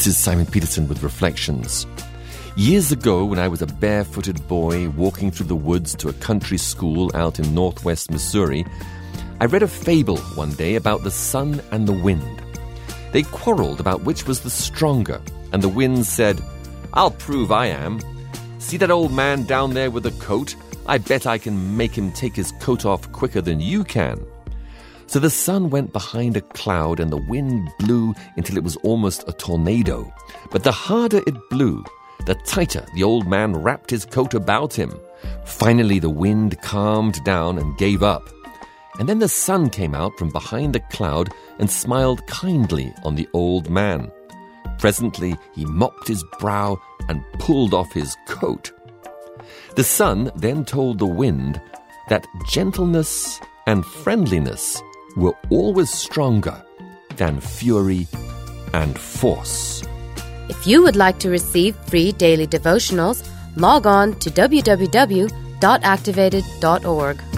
This is Simon Peterson with Reflections. Years ago, when I was a barefooted boy walking through the woods to a country school out in northwest Missouri, I read a fable one day about the sun and the wind. They quarreled about which was the stronger, and the wind said, "I'll prove I am. See that old man down there with the coat? I bet I can make him take his coat off quicker than you can." So the sun went behind a cloud and the wind blew until it was almost a tornado. But the harder it blew, the tighter the old man wrapped his coat about him. Finally the wind calmed down and gave up. And then the sun came out from behind the cloud and smiled kindly on the old man. Presently he mopped his brow and pulled off his coat. The sun then told the wind that gentleness and friendliness were always stronger than fury and force. If you would like to receive free daily devotionals, log on to www.activated.org.